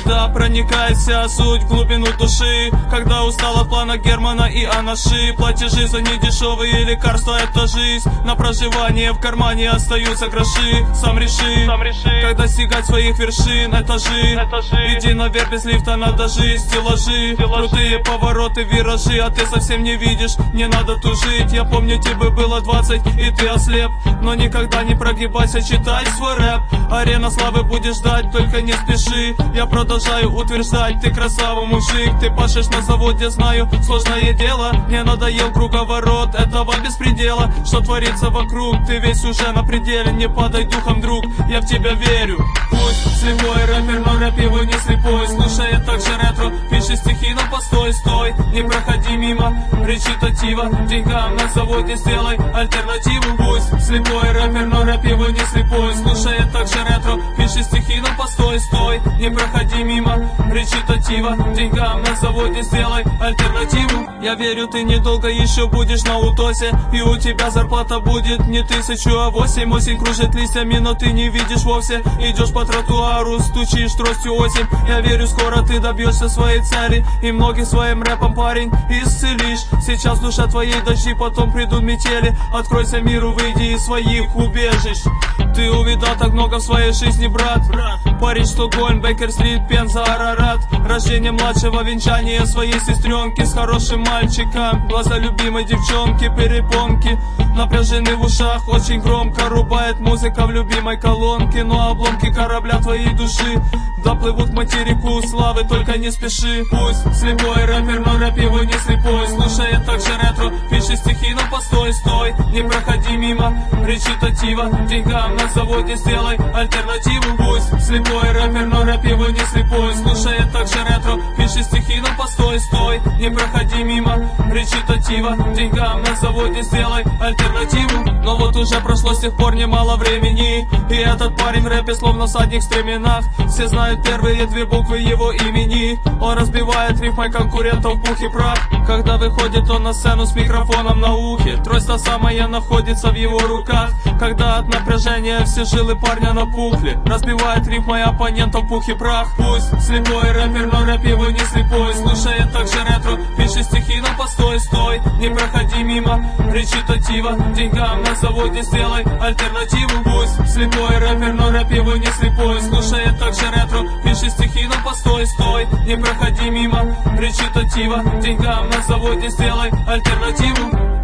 когда проникает вся суть в глубину души, когда устал от плана Германа и Анаши. Платежи за недешевые лекарства — это жизнь. На проживание в кармане остаются гроши. Сам реши, когда стигать своих вершин — это жизнь. Иди наверх без лифта, надо жить, стеллажи, крутые повороты, виражи, а ты совсем не видишь, не надо тужить. Я помню, тебе было 20 и ты ослеп, но никогда не прогибайся, читай свой рэп. Арена славы будешь ждать, только не спеши. Я продолжаю утверждать, ты красава, мужик. Ты пашешь на заводе, знаю, сложное дело. Мне надоел круговорот этого беспредела. Что творится вокруг, ты весь уже на пределе. Не падай духом, друг, я в тебя верю. Пусть слепой рэпер, но рэп его не слепой. Слушай также ретро, пиши стихи, но постой, стой. Не проходи мимо речитатива. Деньгам на заводе сделай альтернативу. Пусть слепой рэпер, но рэп его не слепой. Слушай также ретро, пиши стихи, но постой, стой. Не проходи мимо речитатива. Деньгам на заводе сделай альтернативу. Я верю, ты недолго еще будешь на утосе, и у тебя зарплата будет не 1000, а 8. Осень кружит листьями, но ты не видишь вовсе. Идешь по тротуару, стучишь тростью осень. Я верю, скоро ты добьешься своей цели, и многих своим рэпом, парень, исцелишь. Сейчас душа твоей дожди, потом придут метели. Откройся миру, выйди из своих убежищ. Ты увидал так много в своей жизни, брат. Париж, Стокгольм, Бейкер-стрит, Пенза, Арарат. Рождение младшего, венчание своей сестренки с хорошим мальчиком. Глаза любимой девчонки, перепонки напряжены в ушах, очень громко рубает музыка в любимой колонке. Но обломки корабля твоей души доплывут к материку славы, только не спеши. Пусть слепой рэпер, но рэп его не слепой. Слушай также ретро, пиши стихи, но постой, стой. Не проходи мимо речитатива. Деньгам на заводе сделай альтернативу. Пусть слепой рэпер, но рэп его не слепой. Слушай также ретро, пиши стихи, но постой, стой. Не проходи мимо речитатива. Деньгам на заводе сделай альтернативу. Но вот уже прошло с тех пор немало времени, и этот парень в рэпе словно всадник в стременах. Все знают первые две буквы его имени. Он разбивает рифмой конкурентов в пух и прах. Когда выходит он на сцену с микрофоном на ухе, трость та самая находится в его руках. Когда от напряжения все жилы парня напухли, разбивает рифмой оппонентов в пух и прах. Пусть слепой рэпер, но рэп его не слепой. Слушай также ретро, пиши стихи, но постой, стой. Не проходи мимо речитатива. Деньгам на заводе сделай альтернативу. Пусть слепой рэпер, но рэп его не слепой. Слушай также ретро, пиши стихи, но постой, стой. Не проходи мимо речитатива. Деньгам на заводе сделай альтернативу.